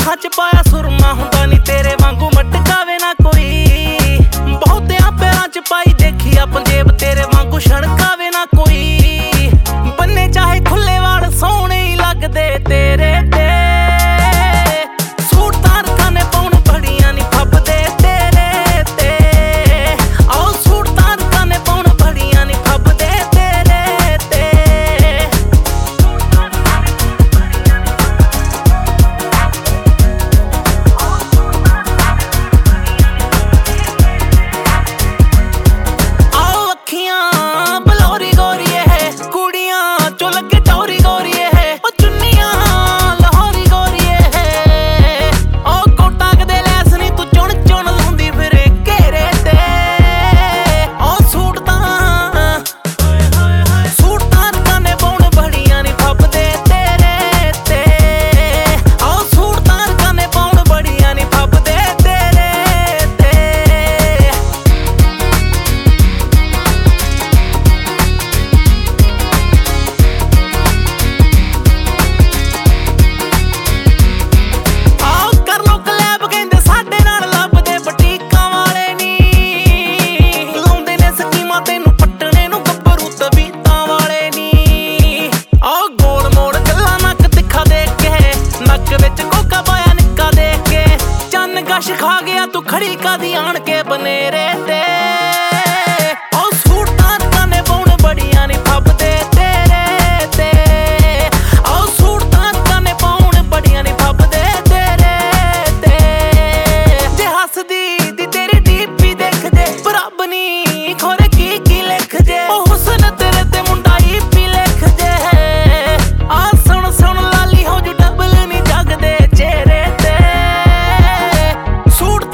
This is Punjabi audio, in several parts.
ਅੱਖਾਂ ਚ ਪਾਇਆ ਸੁਰਮਾ ਹੁੰਦਾ ਨੀ ਤੇਰੇ ਵਾਂਗੂ ਮਟਕਾਵੇ ਨਾ ਕੋਈ। ਬਹੁਤਿਆਂ ਪੈਰਾਂ ਚ ਪਾਈ ਦੇਖੀ ਆ ਪੰਜੇਬ ਤੇਰੇ ਵਾਂਗੂ ਛਣਕਾਵੇ ਨਾ ਕੋਈ। ਬੰਨੇ ਚਾਹੇ ਖੁੱਲੇ ਵਾਲ ਸੋਹਣੇ ਹੀ ਲੱਗਦੇ ਤੇਰੇ ਤੇ। ਸੂਟ ਤਾਰਕਾਂ ਨੇ ਪਾਉਣ ਬੜੀਆਂ ਨੀ ਫੱਬਦੇ ਤੇਰੇ ਤੇ। ਆਓ ਸੂਟ ਤਾਰਕਾਂ ਨੇ ਪਾਉਣ ਬੜੀਆਂ ਨੀ ਫੱਬਦੇ ਤੇਰੇ ਤੇ। ਆਓ ਅੱਖੀਆਂ ਬਲੌਰੀ ਗੋਰੀਏ ਹੈ ਕੁੜੀਆਂ ਚੋਂ ਲੱਗੇ ਟੌਰੀ ਗੋਰੀਏ ਹੈ। ਉਹ ਚੁੰਨੀਆਂ ਲਾਹੌਰੀ ਗੋਰੀਏ ਹੈ। ਉਹ ਕੋਟਾ ਕਦੇ ਲੈਸ ਨੀ ਤੂੰ ਚੁਣ ਚੁਣ ਲਾਉਂਦੀ ਫਿਰੇ ਘੇਰੇ ਤੇ। ਉਹ ਸੂਟ ਤਾਰਕਾਂ ਨੇ ਪਾਉਣ ਬੜੀਆਂ ਨੀ ਫੱਬਦੇ ਤੇਰੇ ਤੇ। ਆਓ ਸੂਟ ਤਾਰਕਾਂ ਨੇ ਪਾਉਣ ਬੜੀਆਂ ਨੀ ਫੱਬਦੇ ਤੇਰੇ ਤੇ। ਆਓ ਕਰ ਲੋ ਕਲੈਬ ਕਹਿੰਦੇ ਸਾਡੇ ਨਾਲ ਲੱਭਦੇ ਬਟੀਕਾਂ ਵਾਲੇ ਨੀ। ਲਾਉਂਦੇ ਨੇ ਸਕੀਮਾਂ ਤੈਨੂੰ ਪੱਟਣੇ ਨੂੰ ਗੱਭਰੂ ਤਬੀਤਾਂ ਵਾਲੇ ਨੀ। ਆਓ ਗੋਲ ਮੋੜ ਗੱਲਾਂ ਨੱਕ ਤਿੱਖਾ ਦੇਖ ਕੇ ਨੱਕ ਵਿੱਚ ਕੋਕਾ ਪਾਇਆ ਨਿੱਕਾ ਦੇਖ ਕੇ। ਚੰਨ ਗਸ਼ ਖਾ ਗਿਆ ਤੂੰ ਖੜੀ ਕਾਦੀ ਆਣ ਕੇ ਬਨੇਰੇ ਤੇ। ਆਓ ਸੂਟ ਤਾਰਕਾਂ ਨੇ ਪਾਉਣ ਬੜੀਆਂ ਨੀ ਫੱਬਦੇ ਤੇਰੇ ਤੇ। ਆਓ ਸੂਟ ਤਾਰਕਾਂ ਨੇ ਪਾਉਣ ਬੜੀਆਂ ਨੀ ਫੱਬਦੇ ਤੇਰੇ ਤੇ। ਜੇ ਹੱਸਦੀ ਦੀ ਤੇਰੀ ਡੀਪੀ ਦੇਖ ਜੇ ਰੱਬ ਨੀ ਖੋਰੇ ਕੀ ਲਿਖ ਜੇ। ਉਹ ਹੁਸਨ ਤੇਰੇ ਤੇ ਮੁੰਡਾ ਈਪੀ ਲਿਖ ਜੇ। ਆ ਸੁਣ ਸੁਣ ਲਾਲੀ ਹੋ ਜੂ ਡਬਲ ਨੀ ਜਗਦੇ ਚਿਹਰੇ ਤੇ। ਸੂਟ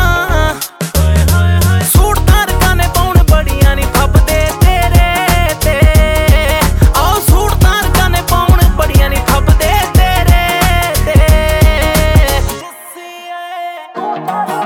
ਤਾਰਕਾਂ ਨੇ ਪਾਉਣ ਬੜੀਆਂ ਨੀ ਫੱਬਦੇ ਤੇਰੇ ਤੇ। ਆਓ ਸੂਟ ਤਾਰਕਾਂ ਨੇ ਪਾਉਣ ਬੜੀਆਂ ਨੀ ਫੱਬਦੇ ਤੇਰੇ ਤੇ।